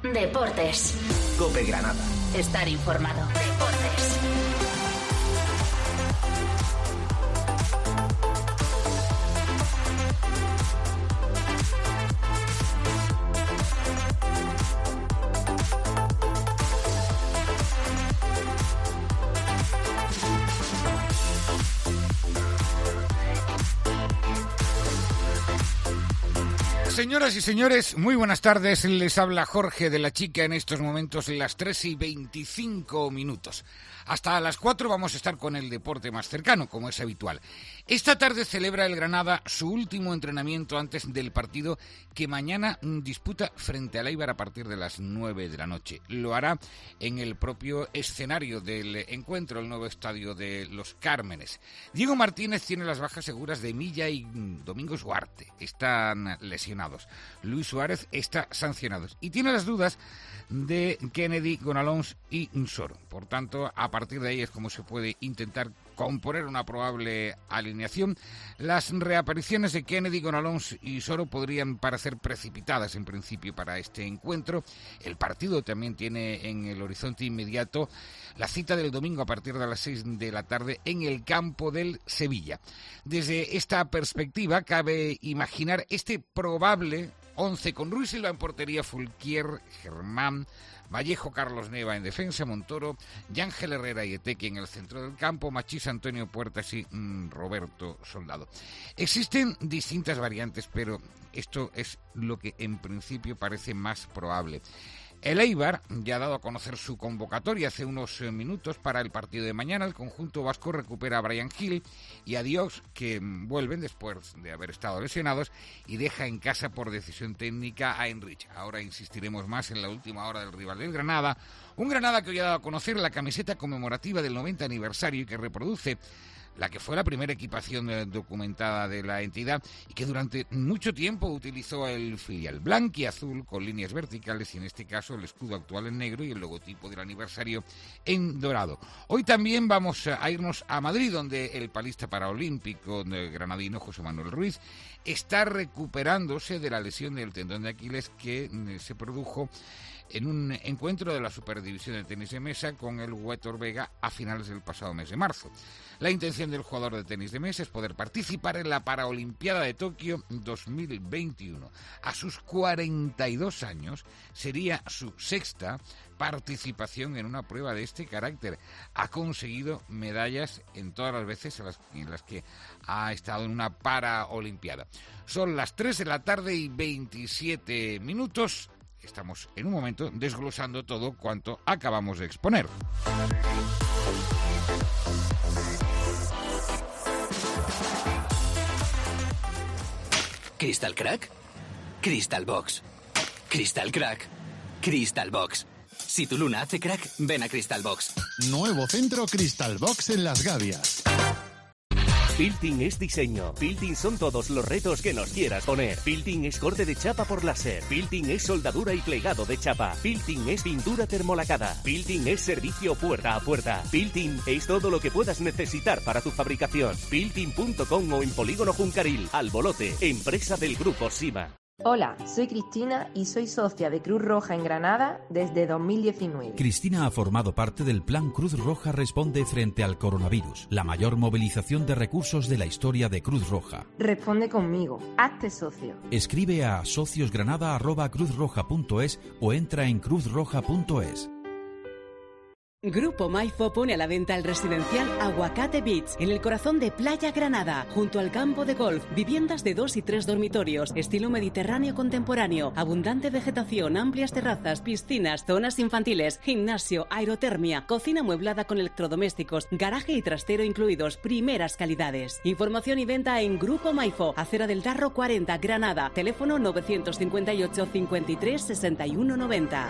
Deportes. COPE Granada. Estar informado. Deportes. Señoras y señores, muy buenas tardes. Les habla Jorge de la Chica en estos momentos, las 3:25. Hasta las 4 vamos a estar con el deporte más cercano, como es habitual. Esta tarde celebra el Granada su último entrenamiento antes del partido que mañana disputa frente al Eibar a partir de las 9 de la noche. Lo hará en el propio escenario del encuentro, el nuevo estadio de Los Cármenes. Diego Martínez tiene las bajas seguras de Milla y Domingo Duarte. Están lesionados. Luis Suárez está sancionado. Y tiene las dudas de Kennedy, Gonalons y Soro. Por tanto, a partir de ahí es como se puede intentar componer una probable alineación. Las reapariciones de Kennedy, Gonalons y Soro podrían parecer precipitadas en principio para este encuentro. El partido también tiene en el horizonte inmediato la cita del domingo a partir de las 6 de la tarde en el campo del Sevilla. Desde esta perspectiva cabe imaginar este probable 11 con Ruiz Silva en portería, Fulquier, Germán, Vallejo, Carlos Neva en defensa, Montoro, Yángel Herrera y Etequi en el centro del campo, Machís, Antonio Puertas y Roberto Soldado. Existen distintas variantes, pero esto es lo que en principio parece más probable. El Eibar ya ha dado a conocer su convocatoria hace unos minutos para el partido de mañana. El conjunto vasco recupera a Brian Hill y a Dios, que vuelven después de haber estado lesionados, y deja en casa por decisión técnica a Enrich. Ahora insistiremos más en la última hora del rival del Granada. Un Granada que hoy ha dado a conocer la camiseta conmemorativa del 90 aniversario y que reproduce la que fue la primera equipación documentada de la entidad y que durante mucho tiempo utilizó el filial blanquiazul con líneas verticales y en este caso el escudo actual en negro y el logotipo del aniversario en dorado. Hoy también vamos a irnos a Madrid, donde el palista paraolímpico granadino José Manuel Ruiz está recuperándose de la lesión del tendón de Aquiles que se produjo en un encuentro de la Superdivisión de Tenis de Mesa con el Huétor Vega a finales del pasado mes de marzo. La intención del jugador de tenis de mesa es poder participar en la Paraolimpiada de Tokio 2021. A sus 42 años sería su sexta participación en una prueba de este carácter. Ha conseguido medallas en todas las veces en las que ha estado en una Paraolimpiada. Son las 3 de la tarde y 27 minutos. Estamos en un momento desglosando todo cuanto acabamos de exponer. ¿Crystal Crack? Crystal Box. ¿Crystal Crack? Crystal Box. Si tu luna hace crack, ven a Crystal Box. Nuevo centro Crystal Box en Las Gavias. Building es diseño. Building son todos los retos que nos quieras poner. Building es corte de chapa por láser. Building es soldadura y plegado de chapa. Building es pintura termolacada. Building es servicio puerta a puerta. Building es todo lo que puedas necesitar para tu fabricación. Building.com o en Polígono Juncaril. Albolote, empresa del Grupo Sima. Hola, soy Cristina y soy socia de Cruz Roja en Granada desde 2019. Cristina ha formado parte del Plan Cruz Roja Responde frente al coronavirus, la mayor movilización de recursos de la historia de Cruz Roja. Responde conmigo, hazte socio. Escribe a sociosgranada@cruzroja.es o entra en cruzroja.es. Grupo Maifo pone a la venta el residencial Aguacate Beach, en el corazón de Playa Granada, junto al campo de golf, viviendas de 2 y 3 dormitorios, estilo mediterráneo contemporáneo, abundante vegetación, amplias terrazas, piscinas, zonas infantiles, gimnasio, aerotermia, cocina amueblada con electrodomésticos, garaje y trastero incluidos, primeras calidades. Información y venta en Grupo Maifo, Acera del Darro 40, Granada, teléfono 958 53 61 90.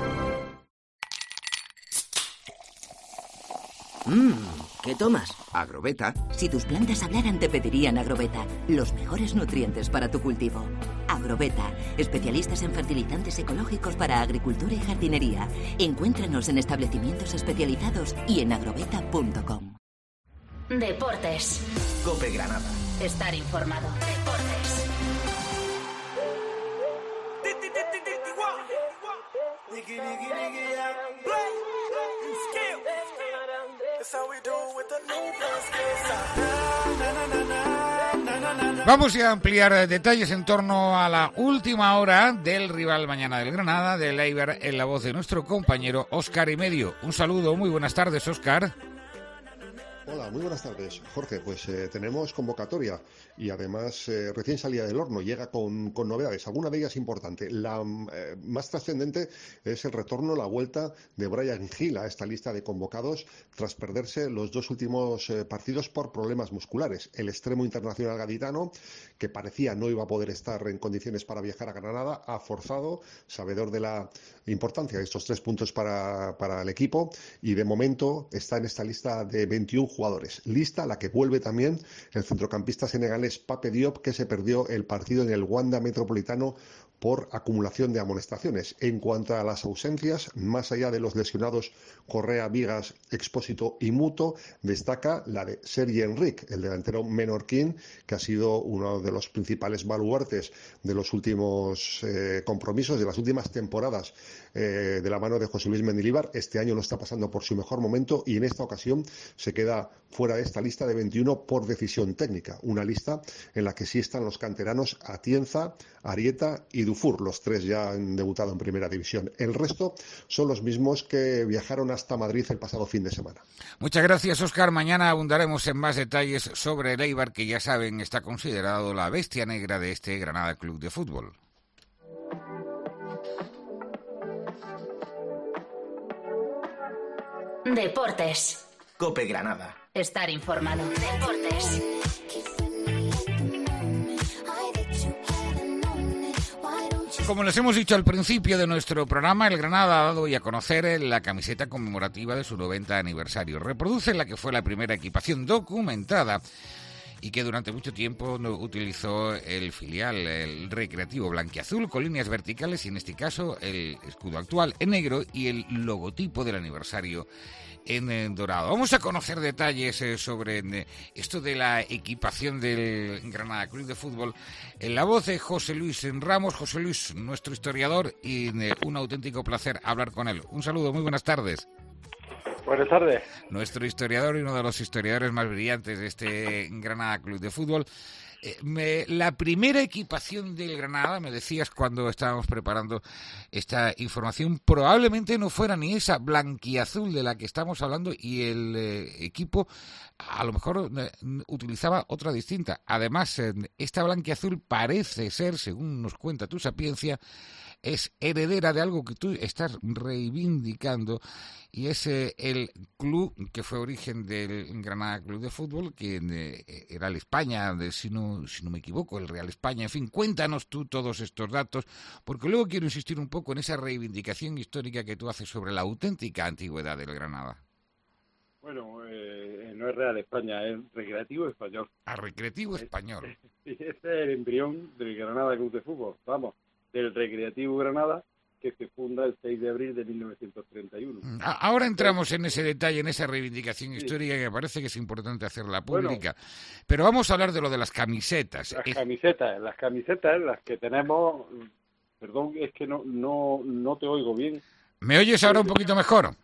¿Qué tomas? Agrobeta. Si tus plantas hablaran te pedirían Agrobeta, los mejores nutrientes para tu cultivo. Agrobeta, especialistas en fertilizantes ecológicos para agricultura y jardinería. Encuéntranos en establecimientos especializados y en agrobeta.com. Deportes. COPE Granada. Estar informado. Deportes. Vamos ya a ampliar detalles en torno a la última hora del rival mañana del Granada, del Eibar, en la voz de nuestro compañero Óscar y Medio. Un saludo, muy buenas tardes, Óscar. Hola, muy buenas tardes, Jorge. Pues tenemos convocatoria y además recién salida del horno, llega con novedades, alguna de ellas importante. La más trascendente es el retorno, la vuelta de Bryan Gil a esta lista de convocados tras perderse los dos últimos partidos por problemas musculares. El extremo internacional gaditano, que parecía no iba a poder estar en condiciones para viajar a Granada, ha forzado, sabedor de la importancia de estos 3 puntos para el equipo, y de momento está en esta lista de 21 jugadores. Lista a la que vuelve también el centrocampista senegalés Pape Diop, que se perdió el partido en el Wanda Metropolitano por acumulación de amonestaciones. En cuanto a las ausencias, más allá de los lesionados Correa, Vigas, Expósito y Muto, destaca la de Sergi Enric, el delantero menorquín, que ha sido uno de los principales baluartes de los últimos compromisos, de las últimas temporadas, de la mano de José Luis Mendilibar. Este año no está pasando por su mejor momento y en esta ocasión se queda fuera de esta lista de 21 por decisión técnica. Una lista en la que sí están los canteranos Atienza, Arieta y Dufour. Los 3 ya han debutado en Primera División. El resto son los mismos que viajaron hasta Madrid el pasado fin de semana. Muchas gracias, Óscar. Mañana abundaremos en más detalles sobre el Eibar, que ya saben está considerado la bestia negra de este Granada Club de Fútbol. Deportes. COPE Granada. Estar informado. Deportes. Como les hemos dicho al principio de nuestro programa, el Granada ha dado hoy a conocer la camiseta conmemorativa de su 90 aniversario. Reproduce la que fue la primera equipación documentada y que durante mucho tiempo utilizó el filial, el Recreativo Blanquiazul, con líneas verticales y en este caso el escudo actual en negro y el logotipo del aniversario en dorado. Vamos a conocer detalles sobre esto de la equipación del Granada Club de Fútbol en la voz de José Luis Ramos. José Luis, nuestro historiador, y un auténtico placer hablar con él. Un saludo, muy buenas tardes. Buenas tardes. Nuestro historiador y uno de los historiadores más brillantes de este Granada Club de Fútbol. La primera equipación del Granada, me decías cuando estábamos preparando esta información, probablemente no fuera ni esa blanquiazul de la que estamos hablando y el equipo a lo mejor utilizaba otra distinta. Además, esta blanquiazul parece ser, según nos cuenta tu sapiencia, es heredera de algo que tú estás reivindicando y es el club que fue origen del Granada Club de Fútbol, que era el España, si no me equivoco, el Real España. En fin, cuéntanos tú todos estos datos, porque luego quiero insistir un poco en esa reivindicación histórica que tú haces sobre la auténtica antigüedad del Granada. Bueno, no es Real España, es Recreativo Español. Recreativo Español. Y ese es el embrión del Granada Club de Fútbol, vamos, del Recreativo Granada, que se funda el 6 de abril de 1931. Ahora entramos en ese detalle, en esa reivindicación histórica que parece que es importante hacerla pública. Bueno, pero vamos a hablar de lo de las camisetas. Las camisetas, las que tenemos... Perdón, es que no te oigo bien. ¿Me oyes ahora un poquito mejor?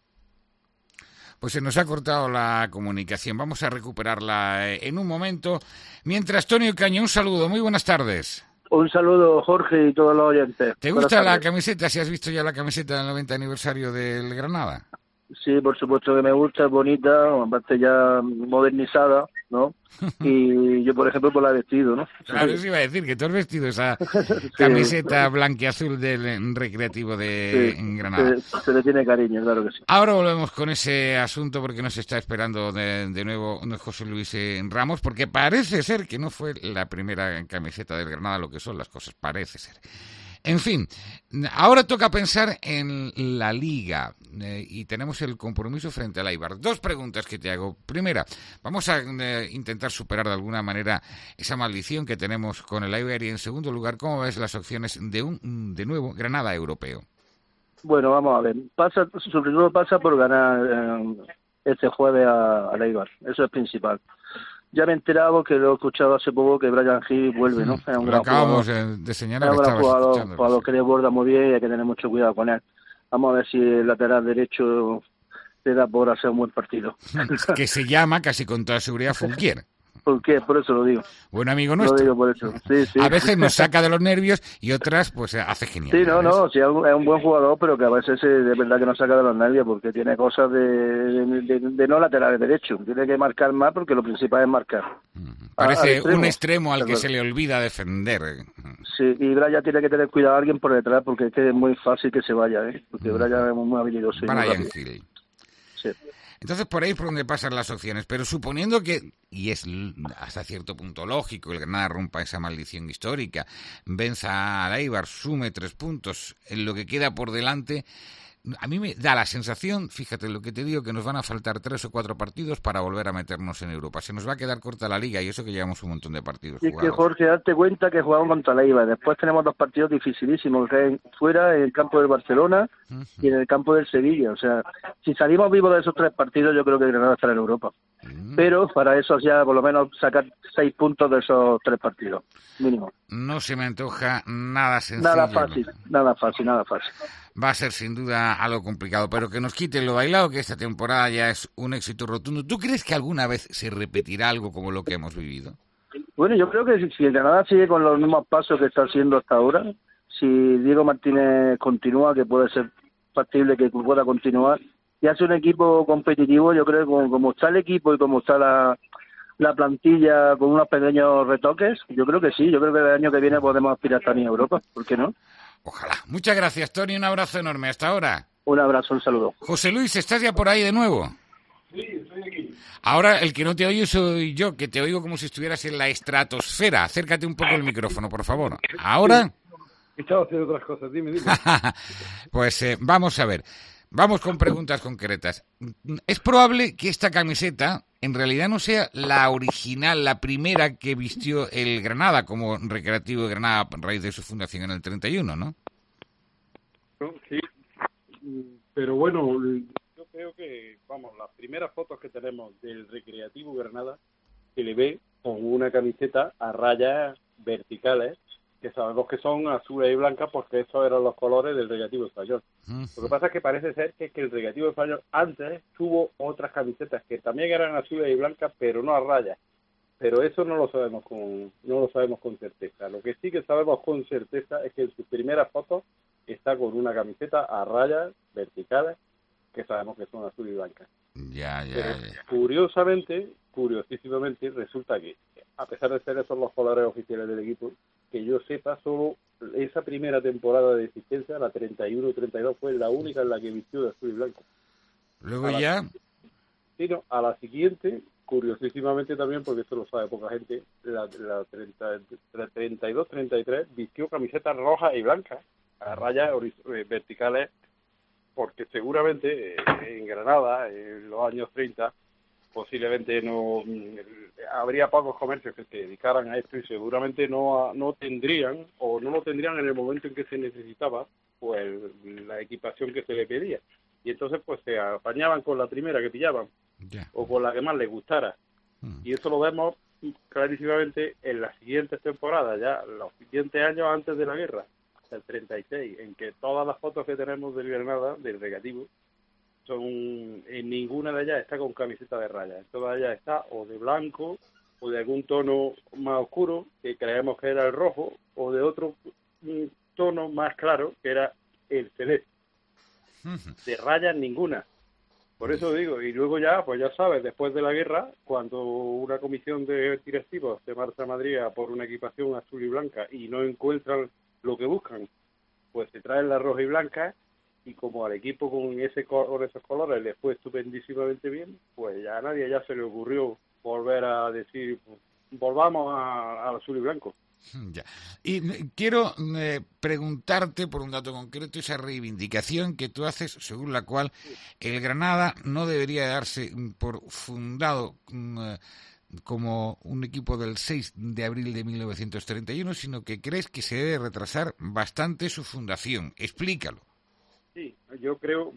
Pues se nos ha cortado la comunicación. Vamos a recuperarla en un momento. Mientras, Tonio Caño, un saludo. Muy buenas tardes. Un saludo, Jorge, y todos los oyentes. ¿Te gusta la camiseta? ¿Si has visto ya la camiseta del 90 aniversario del Granada? Sí, por supuesto que me gusta, es bonita, aparte ya modernizada, ¿no? Y yo, por ejemplo, pues la he vestido, ¿no? Claro, eso iba a decir, que tú has vestido esa camiseta blanquiazul del Recreativo de Granada. Se le tiene cariño, claro que sí. Ahora volvemos con ese asunto porque nos está esperando de nuevo José Luis Ramos, porque parece ser que no fue la primera camiseta del Granada, lo que son las cosas, parece ser. En fin, ahora toca pensar en la Liga y tenemos el compromiso frente al Eibar. 2 preguntas que te hago. Primera, vamos a intentar superar de alguna manera esa maldición que tenemos con el Eibar y en segundo lugar, ¿cómo ves las opciones de nuevo Granada europeo? Bueno, vamos a ver. Sobre todo pasa por ganar este jueves al Eibar. Eso es principal. Ya me he enterado, que lo he escuchado hace poco, que Bryan Gil vuelve, ¿no? Es un gran acabamos jugador. De señalar, es un gran jugador que desborda muy bien y hay que tener mucho cuidado con él. Vamos a ver si el lateral derecho le da por hacer un buen partido. Que se llama, casi con toda seguridad, Fulquier. ¿Por qué? Por eso lo digo. Buen amigo nuestro. Lo digo por eso. Sí. A veces nos saca de los nervios y otras pues hace genial. Sí, sí, es un buen jugador, pero que a veces de verdad que nos saca de los nervios porque tiene cosas de no laterales derecho. Tiene que marcar más porque lo principal es marcar. Parece un extremo al que se le olvida defender. Sí, y Brian tiene que tener cuidado a alguien por detrás porque es que es muy fácil que se vaya, porque Brian es muy habilidoso. Brian Hill. Sí. Entonces por ahí es por donde pasan las opciones, pero suponiendo que, y es hasta cierto punto lógico, el Granada rompa esa maldición histórica, venza al Eibar, sume 3 puntos en lo que queda por delante, a mí me da la sensación, fíjate lo que te digo, que nos van a faltar 3 o 4 partidos para volver a meternos en Europa. Se nos va a quedar corta la liga y eso que llevamos un montón de partidos jugados. Es que, Jorge, date cuenta que jugamos contra la Eibar. Después tenemos 2 partidos dificilísimos, fuera en el campo del Barcelona y en el campo del Sevilla. O sea, si salimos vivos de esos 3 partidos, yo creo que Granada estará en Europa. Pero para eso ya por lo menos sacar 6 puntos de esos 3 partidos, mínimo. No se me antoja nada sencillo. Nada fácil. Va a ser sin duda algo complicado, pero que nos quiten lo bailado, que esta temporada ya es un éxito rotundo. ¿Tú crees que alguna vez se repetirá algo como lo que hemos vivido? Bueno, yo creo que si el Granada sigue con los mismos pasos que está haciendo hasta ahora, si Diego Martínez continúa, que puede ser factible que pueda continuar, y hace un equipo competitivo, yo creo que como está el equipo y como está la plantilla con unos pequeños retoques, yo creo que sí, yo creo que el año que viene podemos aspirar también a Europa, ¿por qué no? Ojalá. Muchas gracias, Tony, un abrazo enorme, hasta ahora. Un abrazo, un saludo. José Luis, ¿estás ya por ahí de nuevo? Sí, estoy aquí. Ahora el que no te oye soy yo, que te oigo como si estuvieras en la estratosfera. Acércate un poco el micrófono, por favor. ¿Ahora? Estaba haciendo otras cosas, dime. Pues vamos a ver. Vamos con preguntas concretas. ¿Es probable que esta camiseta en realidad no sea la original, la primera que vistió el Granada como Recreativo de Granada a raíz de su fundación en el 31, ¿no? Sí, pero bueno, yo creo que, las primeras fotos que tenemos del Recreativo Granada se le ve con una camiseta a rayas verticales, que sabemos que son azules y blancas porque esos eran los colores del Recreativo Español. Lo que pasa es que parece ser que el Recreativo Español antes tuvo otras camisetas que también eran azules y blancas, pero no a rayas. Pero eso no lo sabemos con certeza. Lo que sí que sabemos con certeza es que en sus primeras fotos está con una camiseta a rayas verticales que sabemos que son azul y blancas. Ya. Curiosísimamente, resulta que, a pesar de ser esos los colores oficiales del equipo, que yo sepa, solo esa primera temporada de existencia, la 31-32, fue la única en la que vistió de azul y blanco. Luego ya... A la siguiente, curiosísimamente también, porque esto lo sabe poca gente, la 32-33 vistió camisetas rojas y blancas, a rayas verticales, porque seguramente en Granada, en los años 30, posiblemente no habría pocos comercios que se dedicaran a esto y seguramente no tendrían o no lo tendrían en el momento en que se necesitaba pues la equipación que se le pedía, y entonces pues se apañaban con la primera que pillaban o con la que más les gustara. Y eso lo vemos clarísimamente en las siguientes temporadas, ya los siguientes años antes de la guerra, hasta el 36, en que todas las fotos que tenemos del Granada, del Recreativo, en ninguna de ellas está con camiseta de rayas, en todas ellas está o de blanco o de algún tono más oscuro que creemos que era el rojo, o de otro tono más claro que era el celeste. De rayas ninguna. Por eso digo, y luego ya, pues ya sabes, después de la guerra, cuando una comisión de directivos se marcha a Madrid a por una equipación azul y blanca y no encuentran lo que buscan, pues se traen la roja y blanca, y como al equipo con esos colores le fue estupendísimamente bien, pues ya a nadie ya se le ocurrió volver a decir, volvamos al azul y blanco. Ya. Y quiero preguntarte por un dato concreto, esa reivindicación que tú haces, según la cual el Granada no debería darse por fundado como un equipo del 6 de abril de 1931, sino que crees que se debe retrasar bastante su fundación. Explícalo. Sí, yo creo,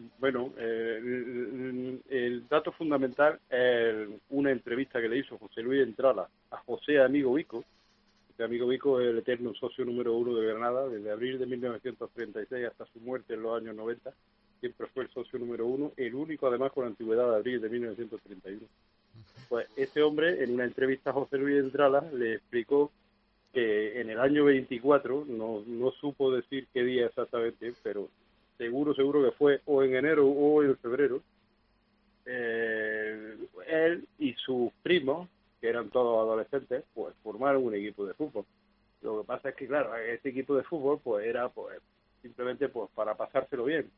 el dato fundamental es una entrevista que le hizo José Luis Entrala a José Amigo Vico. José Amigo Vico es el eterno socio número 1 de Granada, desde abril de 1936 hasta su muerte en los años 90. siempre fue el socio número 1, el único además con antigüedad de abril de 1931. Pues este hombre, en una entrevista a José Luis Entrala, le explicó que en el año 24, no supo decir qué día exactamente, pero seguro que fue o en enero o en febrero, él y sus primos, que eran todos adolescentes, pues formaron un equipo de fútbol. Lo que pasa es que, claro, este equipo de fútbol pues era pues simplemente pues para pasárselo bien,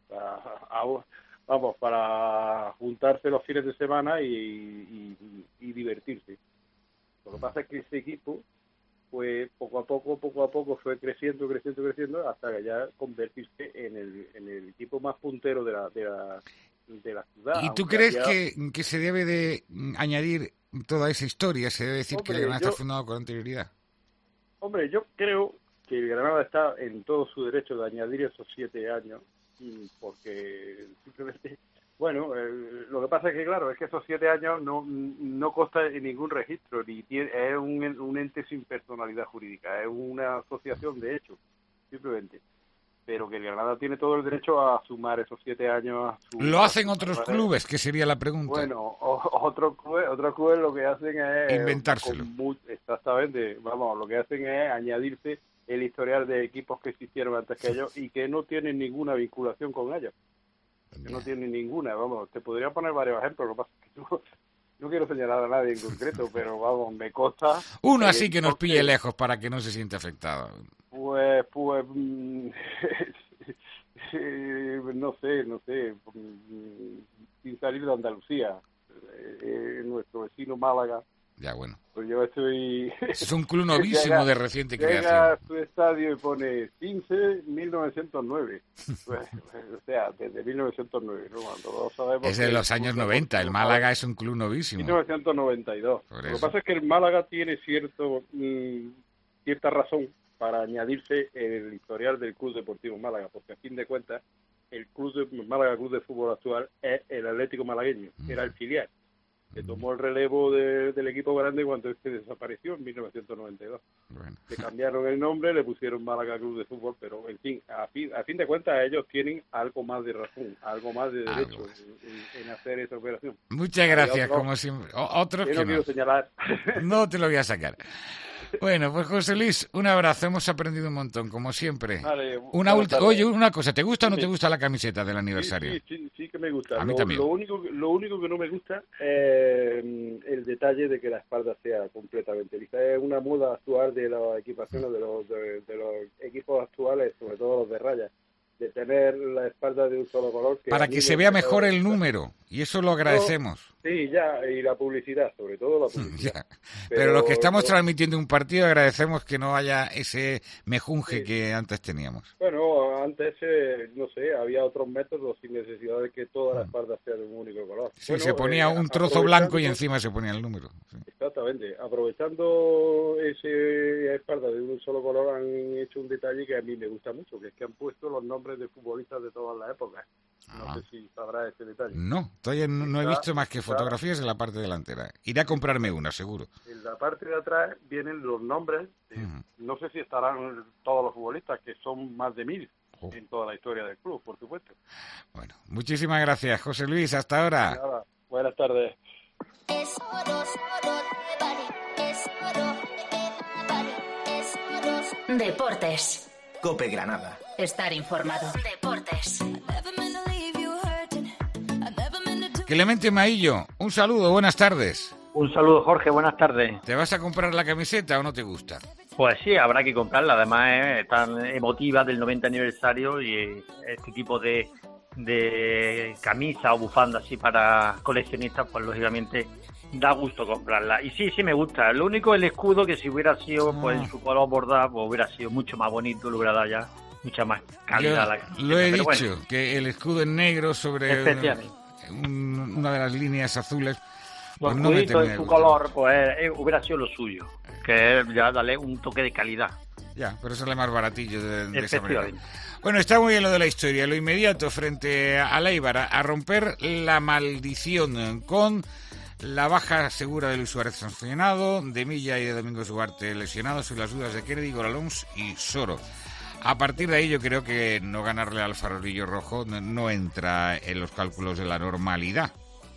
para juntarse los fines de semana y divertirse. Lo que pasa es que ese equipo pues poco a poco fue creciendo hasta que ya convertirse en el equipo más puntero de la ciudad. ¿Y tú crees que se debe de añadir toda esa historia? ¿Se debe decir que el Granada está fundado con anterioridad? Hombre, yo creo que el Granada está en todo su derecho de añadir esos 7 años, porque simplemente, bueno, lo que pasa es que, claro, es que esos 7 años no consta en ningún registro, ni es un ente sin personalidad jurídica, es una asociación de hecho, simplemente. Pero que el Granada tiene todo el derecho a sumar esos 7 años. ¿Lo hacen otros clubes? Que sería la pregunta. Bueno, otros clubes lo que hacen es... inventárselo. Exactamente. Vamos, lo que hacen es añadirse el historial de equipos que existieron antes que ellos y que no tienen ninguna vinculación con ellos. Que no tienen ninguna. Vamos, te podría poner varios ejemplos. Lo que pasa es que no quiero señalar a nadie en concreto, pero vamos, me consta... Uno así que nos pille lejos para que no se sienta afectado. Pues no sé, sin salir de Andalucía, nuestro vecino Málaga. Ya, bueno. Pues yo estoy... Es un club novísimo de reciente creación. Llega a su estadio y pone 1909. O sea, desde 1909, ¿no? Todos sabemos es de los años 90, el Málaga es un club novísimo. 1992. Lo que pasa es que el Málaga tiene cierta razón para añadirse el historial del Club Deportivo Málaga, porque a fin de cuentas el Málaga Club de Fútbol actual es el Atlético Malagueño, era el filial, que tomó el relevo del equipo grande cuando este desapareció en 1992. Bueno. Le cambiaron el nombre, le pusieron Málaga Club de Fútbol, pero en fin, a fin de cuentas ellos tienen algo más de razón, algo más de derecho en hacer esa operación. Muchas gracias, como siempre. Otros que no quiero señalar. No te lo voy a sacar. Bueno, pues José Luis, un abrazo, hemos aprendido un montón, como siempre. Vale, Oye, una cosa, ¿te gusta o no te gusta la camiseta del aniversario? Sí que me gusta. A mí también. Lo único que no me gusta es el detalle de que la espalda sea completamente lisa. Es una moda actual de las equipaciones de los equipos actuales, sobre todo los de raya, de tener la espalda de un solo color. Para que se vea mejor el número, y eso lo agradecemos. Sí, ya, y la publicidad, sobre todo la publicidad. Pero los que estamos transmitiendo un partido agradecemos que no haya ese mejunje que antes teníamos. Bueno, antes, no sé, había otros métodos sin necesidad de que toda la espalda sea de un único color. Sí, se ponía un trozo blanco y encima se ponía el número. Sí. Exactamente. Aprovechando esa espalda de un solo color han hecho un detalle que a mí me gusta mucho, que es que han puesto los nombres de futbolistas de todas las épocas. No sé si sabrá este detalle. No, todavía no he visto más que fotografías en la parte delantera. Iré a comprarme una, seguro. En la parte de atrás vienen los nombres. No sé si estarán todos los futbolistas, que son más de 1000 en toda la historia del club, por supuesto. Bueno, muchísimas gracias, José Luis. Hasta ahora. Nada, buenas tardes. Deportes. COPE Granada. Estar informado. Deportes. Clemente Maillo, un saludo, buenas tardes. Un saludo, Jorge, buenas tardes. ¿Te vas a comprar la camiseta o no te gusta? Pues sí, habrá que comprarla, además es tan emotiva del 90 aniversario y este tipo de camisa o bufanda así para coleccionistas, pues lógicamente da gusto comprarla. Y sí me gusta. Lo único, el escudo, que si hubiera sido pues en su color bordado, pues hubiera sido mucho más bonito, le hubiera dado ya mucha más calidad a la camiseta. Lo he dicho, que el escudo en negro sobre una de las líneas azules, pues no me termina en su color, pues hubiera sido lo suyo, que es ya darle un toque de calidad. Ya, pero eso es más baratillo de esa manera. Bueno, está muy bien lo de la historia, lo inmediato frente a Eibar, a romper la maldición con la baja segura de Luis Suárez sancionado, de Milla y de Domingo Ugarte lesionados y las dudas de Kennedy, Goralons y Soro. A partir de ahí yo creo que no ganarle al Farolillo Rojo no entra en los cálculos de la normalidad.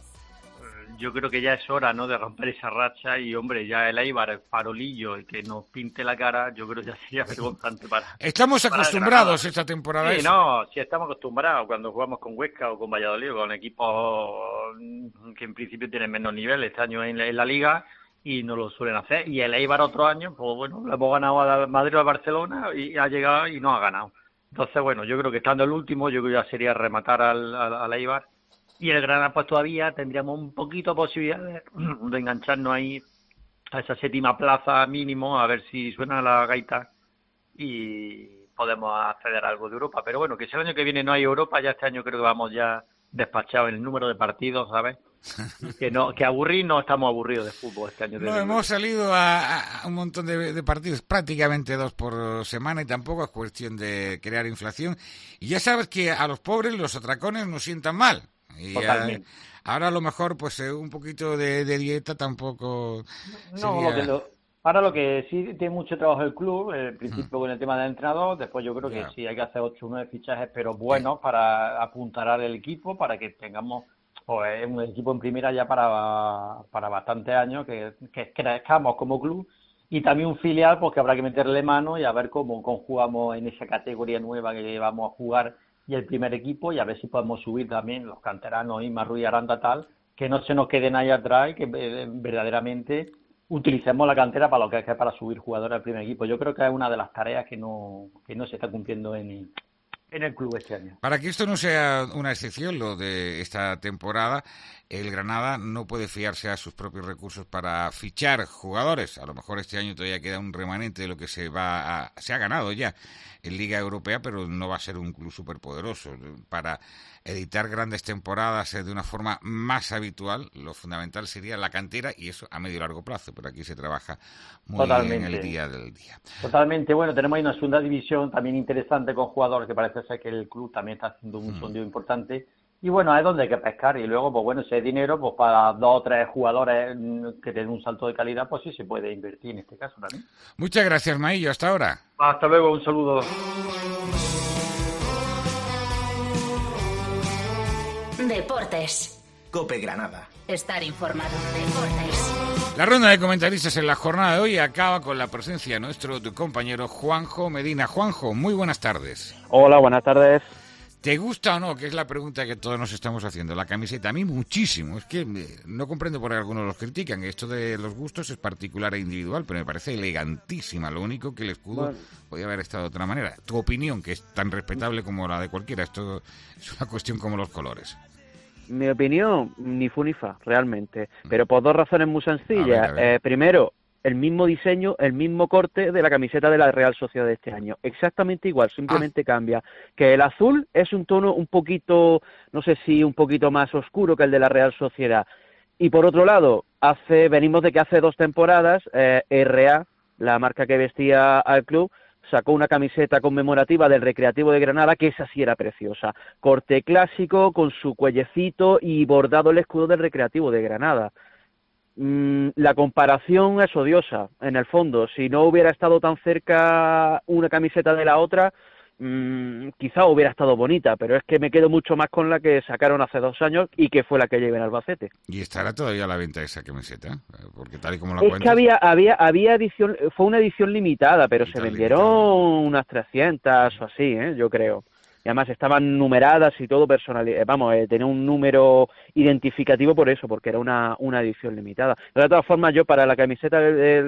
Yo creo que ya es hora, ¿no?, de romper esa racha y, hombre, ya el Eibar, el Farolillo, el que nos pinte la cara, yo creo que ya sería vergonzante para... Estamos acostumbrados esta temporada. Sí, no, sí estamos acostumbrados cuando jugamos con Huesca o con Valladolid, con equipos que en principio tienen menos nivel este año en la Liga y no lo suelen hacer. Y el Eibar otro año, pues bueno, le hemos ganado a Madrid o a Barcelona y ha llegado y no ha ganado. Entonces, bueno, yo creo que estando el último, yo creo que ya sería rematar al Eibar. Y el Granada, pues todavía tendríamos un poquito de posibilidad de engancharnos ahí a esa 7ª plaza mínimo, a ver si suena la gaita y podemos acceder a algo de Europa. Pero bueno, que si el año que viene no hay Europa, ya este año creo que vamos ya despachados en el número de partidos, ¿sabes? Que aburrir, no estamos aburridos de fútbol este año. No, hemos salido a un montón de partidos, prácticamente 2 por semana, y tampoco es cuestión de crear inflación. Y ya sabes que a los pobres los atracones nos sientan mal. Y ahora a lo mejor pues un poquito de dieta tampoco sería... Ahora lo que sí tiene mucho trabajo el club, en principio con el tema del entrenador, después yo creo que sí hay que hacer 8 o 9 fichajes, pero buenos para apuntalar el equipo, para que tengamos pues un equipo en primera ya para bastantes años, que crezcamos como club, y también un filial pues que habrá que meterle mano y a ver cómo conjugamos en esa categoría nueva que vamos a jugar y el primer equipo, y a ver si podemos subir también los canteranos, Isma, Ruiz, Aranda, tal, que no se nos queden ahí atrás y que verdaderamente utilicemos la cantera para lo que es para subir jugadores al primer equipo. Yo creo que es una de las tareas que no se está cumpliendo en el club este año. Para que esto no sea una excepción, lo de esta temporada, el Granada no puede fiarse a sus propios recursos para fichar jugadores. A lo mejor este año todavía queda un remanente de lo que se ha ganado ya en Liga Europea, pero no va a ser un club superpoderoso. Para editar grandes temporadas de una forma más habitual, lo fundamental sería la cantera, y eso a medio y largo plazo, pero aquí se trabaja muy bien en el día del día. Totalmente. Bueno, tenemos ahí una segunda división también interesante con jugadores, que parece ser que el club también está haciendo un sondeo importante. Y bueno, es donde hay que pescar, y luego, pues bueno, ese dinero, pues para 2 o 3 jugadores que den un salto de calidad, pues sí se puede invertir en este caso también. Muchas gracias, Maillo, hasta ahora. Hasta luego, un saludo. Deportes. COPE Granada. Estar informado. Deportes. La ronda de comentaristas en la jornada de hoy acaba con la presencia de nuestro compañero Juanjo Medina. Juanjo, muy buenas tardes. Hola, buenas tardes. ¿Te gusta o no? Que es la pregunta que todos nos estamos haciendo. La camiseta, a mí muchísimo. Es que no comprendo por qué algunos los critican. Esto de los gustos es particular e individual, pero me parece elegantísima. Lo único que el escudo podía haber estado de otra manera. Tu opinión, que es tan respetable como la de cualquiera. Esto es una cuestión como los colores. Mi opinión, ni fu ni fa, realmente. Pero por 2 razones muy sencillas. A ver. Primero, el mismo diseño, el mismo corte de la camiseta de la Real Sociedad de este año. Exactamente igual, simplemente cambia. Que el azul es un tono un poquito, no sé si un poquito más oscuro que el de la Real Sociedad. Y por otro lado, venimos de que hace 2 temporadas, RA, la marca que vestía al club, sacó una camiseta conmemorativa del Recreativo de Granada, que esa sí era preciosa. Corte clásico, con su cuellecito y bordado el escudo del Recreativo de Granada. La comparación es odiosa, en el fondo. Si no hubiera estado tan cerca una camiseta de la otra, quizá hubiera estado bonita, pero es que me quedo mucho más con la que sacaron hace 2 años y que fue la que llevé en Albacete. ¿Y estará todavía a la venta esa camiseta? Porque tal y como la cuentas... Es que había edición, fue una edición limitada, pero se vendieron unas 300 o así, yo creo. Y además estaban numeradas y todo tenía un número identificativo por eso, porque era una edición limitada. De todas formas, yo para la camiseta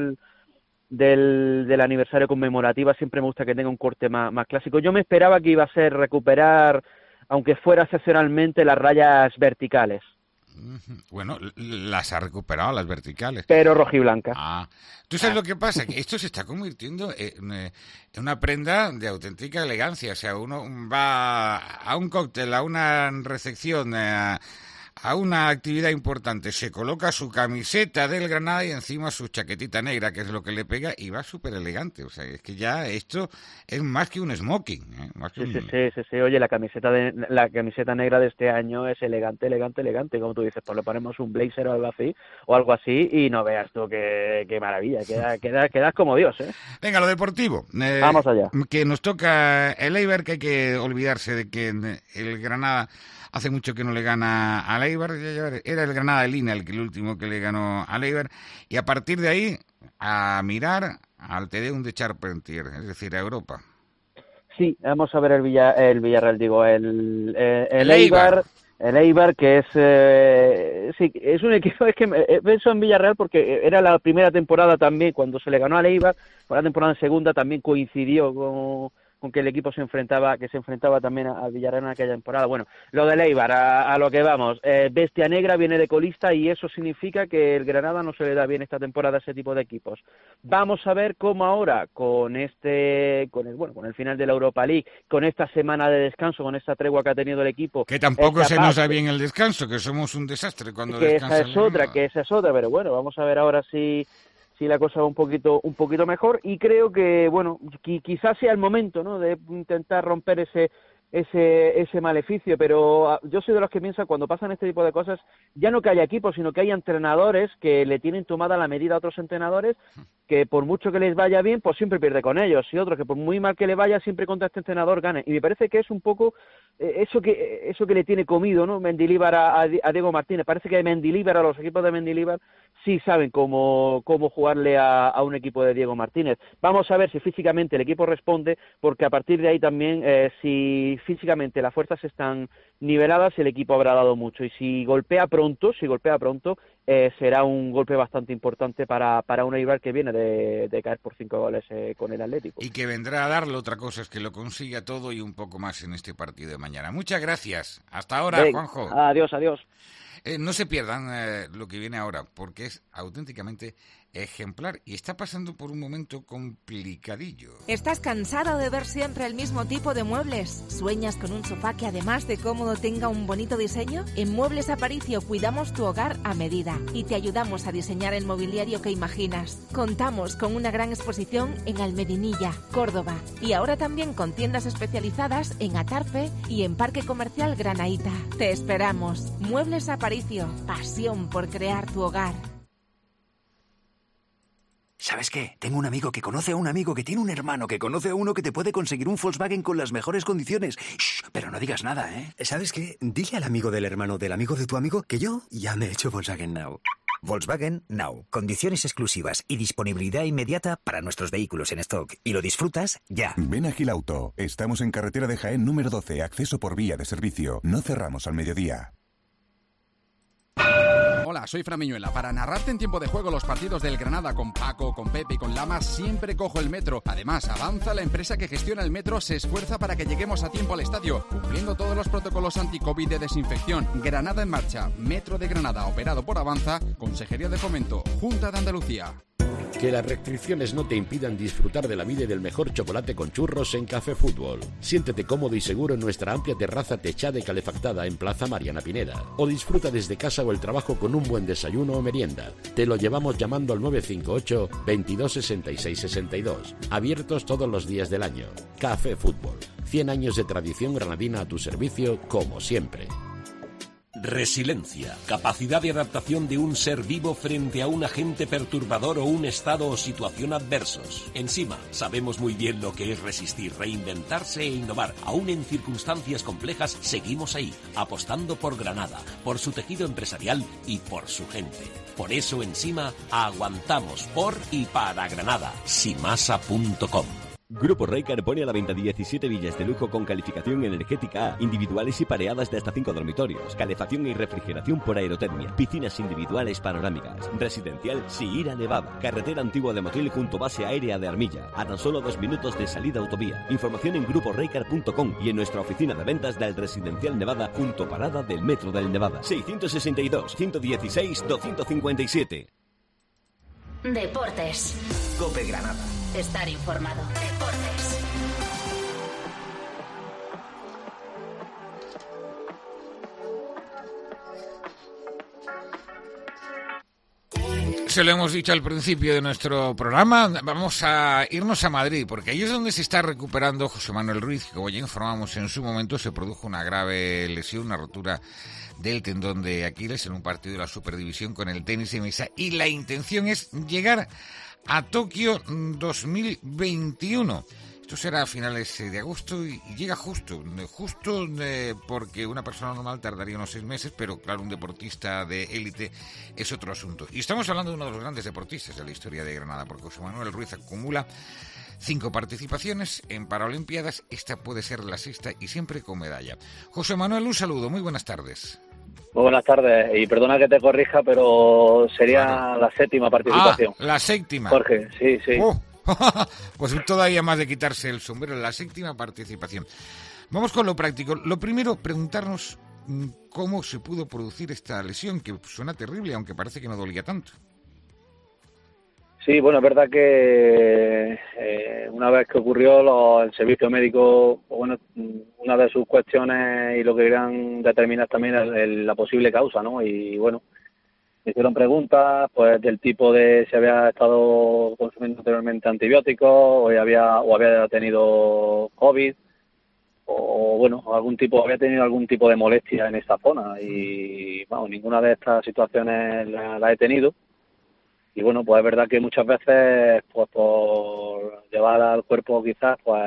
del aniversario conmemorativa siempre me gusta que tenga un corte más clásico. Yo me esperaba que iba a ser recuperar, aunque fuera excepcionalmente, las rayas verticales. Bueno, las ha recuperado, las verticales. Pero rojiblanca. ¿Tú sabes lo que pasa? Que esto se está convirtiendo en una prenda de auténtica elegancia. O sea, uno va a un cóctel, a una recepción, a a una actividad importante. Se coloca su camiseta del Granada y encima su chaquetita negra, que es lo que le pega, y va súper elegante. O sea, es que ya esto es más que un smoking. Más que Sí. Oye, la camiseta negra de este año es elegante. Como tú dices, pues le ponemos un blazer o algo así y no veas tú qué maravilla. Quedas como Dios, ¿eh? Venga, lo deportivo. Vamos allá. Que nos toca el Eibar, que hay que olvidarse de que el Granada hace mucho que no le gana al Eibar. Era el Granada de Lina el último que le ganó al Eibar. Y a partir de ahí, a mirar al Tedeum de Charpentier, es decir, a Europa. Sí, vamos a ver el Villarreal, digo, el Eibar. El Eibar, que es un equipo, es que pienso en Villarreal porque era la primera temporada también, cuando se le ganó al Eibar, por la temporada en segunda también coincidió con que el equipo se enfrentaba también a Villarreal en aquella temporada. Bueno, lo del Eibar, a lo que vamos, Bestia Negra viene de colista y eso significa que el Granada no se le da bien esta temporada a ese tipo de equipos. Vamos a ver cómo ahora, con el final de la Europa League, con esta semana de descanso, con esta tregua que ha tenido el equipo... Que tampoco se nos da bien el descanso, que somos un desastre cuando descansa. Esa es otra, pero bueno, vamos a ver ahora si la cosa va un poquito mejor, y creo que, bueno, quizás sea el momento, ¿no?, de intentar romper ese maleficio, pero yo soy de los que piensan cuando pasan este tipo de cosas, ya no que haya equipos, sino que hay entrenadores que le tienen tomada la medida a otros entrenadores, que por mucho que les vaya bien, pues siempre pierde con ellos, y otros que por muy mal que le vaya, siempre contra este entrenador gane, y me parece que es un poco eso que le tiene comido, ¿no?, Mendilibar a Diego Martínez. Parece que Mendilibar, a los equipos de Mendilibar, sí saben cómo jugarle a un equipo de Diego Martínez. Vamos a ver si físicamente el equipo responde, porque a partir de ahí también, si físicamente las fuerzas están niveladas, el equipo habrá dado mucho, y si golpea pronto, será un golpe bastante importante para un Eibar que viene de caer por 5 goles con el Atlético. Y que vendrá a darle. Otra cosa es que lo consiga todo y un poco más en este partido de mañana. Muchas gracias. Hasta ahora, Juanjo. Adiós. No se pierdan lo que viene ahora, porque es auténticamente ejemplar y está pasando por un momento complicadillo. ¿Estás cansado de ver siempre el mismo tipo de muebles? ¿Sueñas con un sofá que además de cómodo tenga un bonito diseño? En Muebles Aparicio cuidamos tu hogar a medida y te ayudamos a diseñar el mobiliario que imaginas. Contamos con una gran exposición en Almedinilla, Córdoba, y ahora también con tiendas especializadas en Atarfe y en Parque Comercial Granaíta. Te esperamos. Muebles Aparicio, pasión por crear tu hogar. ¿Sabes qué? Tengo un amigo que conoce a un amigo que tiene un hermano que conoce a uno que te puede conseguir un Volkswagen con las mejores condiciones. Shh, pero no digas nada, ¿eh? ¿Sabes qué? Dile al amigo del hermano de tu amigo que yo ya me he hecho Volkswagen Now. Volkswagen Now. Condiciones exclusivas y disponibilidad inmediata para nuestros vehículos en stock. Y lo disfrutas ya. Ven a Gilauto. Estamos en carretera de Jaén número 12, acceso por vía de servicio. No cerramos al mediodía. Hola, soy Fran Miñuela. Para narrarte en tiempo de juego los partidos del Granada con Paco, con Pepe y con Lama, siempre cojo el metro. Además, Avanza, la empresa que gestiona el metro, se esfuerza para que lleguemos a tiempo al estadio, cumpliendo todos los protocolos anti-COVID de desinfección. Granada en marcha. Metro de Granada, operado por Avanza, Consejería de Fomento, Junta de Andalucía. Que las restricciones no te impidan disfrutar de la vida y del mejor chocolate con churros en Café Fútbol. Siéntete cómodo y seguro en nuestra amplia terraza techada y calefactada en Plaza Mariana Pineda. O disfruta desde casa o el trabajo con un buen desayuno o merienda. Te lo llevamos llamando al 958 22 66 62. Abiertos todos los días del año. Café Fútbol. 100 años de tradición granadina a tu servicio, como siempre. Resiliencia, capacidad de adaptación de un ser vivo frente a un agente perturbador o un estado o situación adversos. En Sima, sabemos muy bien lo que es resistir, reinventarse e innovar. Aún en circunstancias complejas, seguimos ahí, apostando por Granada, por su tejido empresarial y por su gente. Por eso en Sima, aguantamos por y para Granada. Simasa.com. Grupo Reycar pone a la venta 17 villas de lujo con calificación energética A, individuales y pareadas de hasta 5 dormitorios, calefacción y refrigeración por aerotermia, piscinas individuales panorámicas, residencial Sihira Nevada, carretera antigua de Motril junto base aérea de Armilla, a tan solo 2 minutos de salida autovía. Información en gruporeycar.com y en nuestra oficina de ventas del Residencial Nevada junto parada del Metro del Nevada. 662-116-257. Deportes. COPE Granada. Estar informado. Deportes. Se lo hemos dicho al principio de nuestro programa, vamos a irnos a Madrid, porque ahí es donde se está recuperando José Manuel Ruiz, que como ya informamos en su momento se produjo una grave lesión, una rotura del tendón de Aquiles en un partido de la Superdivisión con el tenis de mesa, y la intención es llegar a Tokio 2021. Esto será a finales de agosto y llega justo porque una persona normal tardaría unos 6 meses, pero claro, un deportista de élite es otro asunto. Y estamos hablando de uno de los grandes deportistas de la historia de Granada, porque José Manuel Ruiz acumula 5 participaciones en Paralimpiadas. Esta puede ser la 6ª y siempre con medalla. José Manuel, un saludo, muy buenas tardes. Muy buenas tardes, y perdona que te corrija, pero sería la 7ª participación. La 7ª. Jorge, sí. Pues todavía más de quitarse el sombrero, la 7ª participación. Vamos con lo práctico. Lo primero, preguntarnos cómo se pudo producir esta lesión, que suena terrible, aunque parece que no dolía tanto. Sí, bueno, es verdad que una vez que ocurrió, el servicio médico, bueno, una de sus cuestiones y lo que querían determinar también es la posible causa, ¿no? Y bueno, me hicieron preguntas pues del tipo de si había estado consumiendo anteriormente antibióticos o había tenido COVID o bueno, había tenido algún tipo de molestia en esta zona, y bueno, ninguna de estas situaciones la he tenido. Y bueno, pues es verdad que muchas veces pues por llevar al cuerpo quizás pues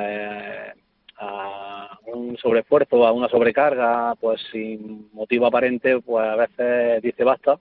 a un sobreesfuerzo, a una sobrecarga, pues sin motivo aparente, pues a veces dice basta.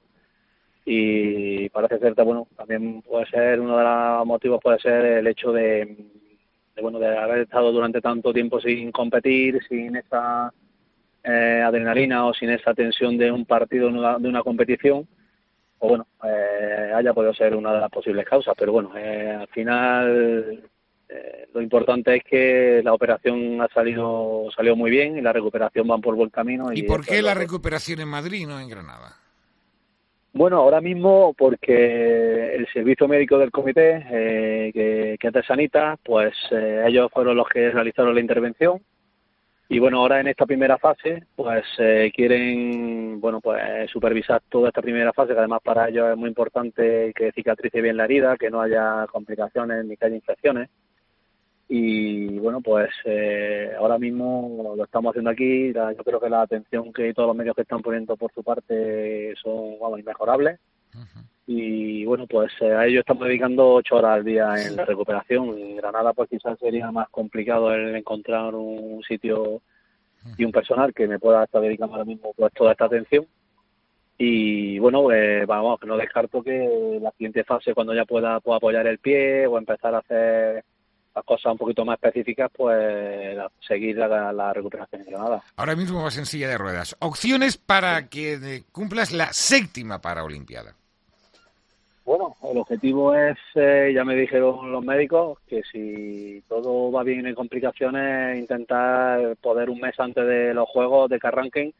Y parece ser que, bueno, también puede ser uno de los motivos, puede ser el hecho de haber estado durante tanto tiempo sin competir, sin esa adrenalina o sin esa tensión de un partido, de una competición, o bueno, haya podido ser una de las posibles causas. Pero bueno, al final lo importante es que la operación salió muy bien y la recuperación va por buen camino. ¿Y por qué la recuperación en Madrid y no en Granada? Bueno, ahora mismo porque el servicio médico del comité, que es de Sanitas, pues ellos fueron los que realizaron la intervención. Y bueno, ahora en esta primera fase, pues quieren, bueno, pues supervisar toda esta primera fase, que además para ellos es muy importante que cicatrice bien la herida, que no haya complicaciones ni que haya infecciones. Y bueno, pues ahora mismo lo estamos haciendo aquí. Yo creo que la atención que todos los medios que están poniendo por su parte son, vamos, inmejorables. Uh-huh. Y bueno, pues a ello estamos dedicando 8 horas al día en la recuperación. En Granada pues quizás sería más complicado el encontrar un sitio y un personal que me pueda estar dedicando ahora mismo pues toda esta atención. Y bueno, vamos, no descarto que la siguiente fase, cuando ya pueda apoyar el pie o empezar a hacer las cosas un poquito más específicas, pues seguir la recuperación en Granada. Ahora mismo vas en silla de ruedas. Opciones para que cumplas la 7ª Paralimpiada. Bueno, el objetivo es, ya me dijeron los médicos, que si todo va bien y no hay complicaciones, intentar poder un mes antes de los Juegos, de que arranquen,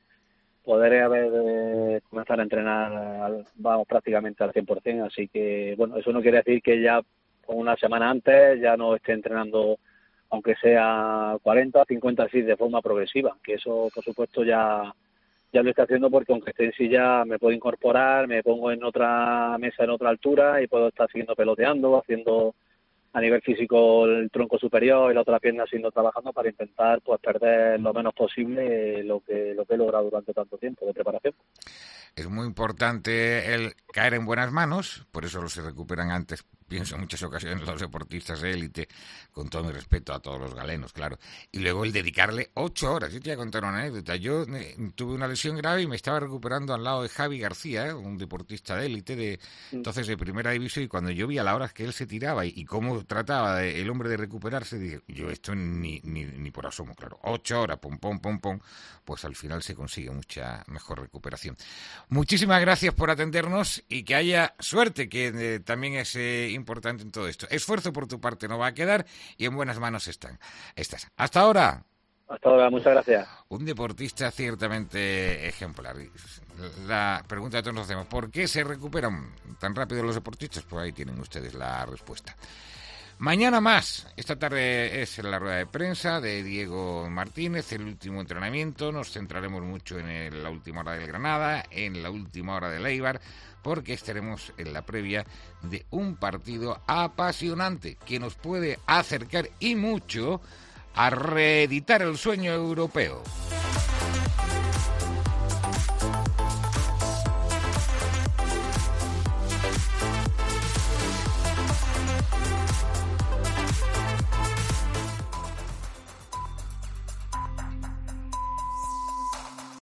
poder comenzar a entrenar, vamos, prácticamente al 100%. Así que, bueno, eso no quiere decir que ya una semana antes ya no esté entrenando, aunque sea 40, 50, así de forma progresiva, que eso por supuesto ya lo estoy haciendo, porque aunque esté en silla me puedo incorporar, me pongo en otra mesa en otra altura y puedo estar siguiendo peloteando, haciendo a nivel físico el tronco superior y la otra pierna siguiendo trabajando para intentar pues perder lo menos posible lo que he logrado durante tanto tiempo de preparación. Es muy importante el caer en buenas manos, por eso se recuperan antes, pienso en muchas ocasiones, los deportistas de élite, con todo mi respeto a todos los galenos, claro. Y luego el dedicarle 8 horas. Yo te voy a contar una anécdota. Yo tuve una lesión grave y me estaba recuperando al lado de Javi García, un deportista de élite, entonces de primera división, y cuando yo vi a la hora que él se tiraba y cómo trataba el hombre de recuperarse, dije, yo esto ni por asomo, claro. 8 horas, pum, pues al final se consigue mucha mejor recuperación. Muchísimas gracias por atendernos y que haya suerte, que también es importante en todo esto. Esfuerzo por tu parte no va a quedar y en buenas manos estás. Hasta ahora. Hasta ahora, muchas gracias. Un deportista ciertamente ejemplar. La pregunta que todos nos hacemos, ¿por qué se recuperan tan rápido los deportistas? Pues ahí tienen ustedes la respuesta. Mañana más. Esta tarde es la rueda de prensa de Diego Martínez, el último entrenamiento. Nos centraremos mucho en la última hora del Granada, en la última hora del Eibar, porque estaremos en la previa de un partido apasionante que nos puede acercar y mucho a reeditar el sueño europeo.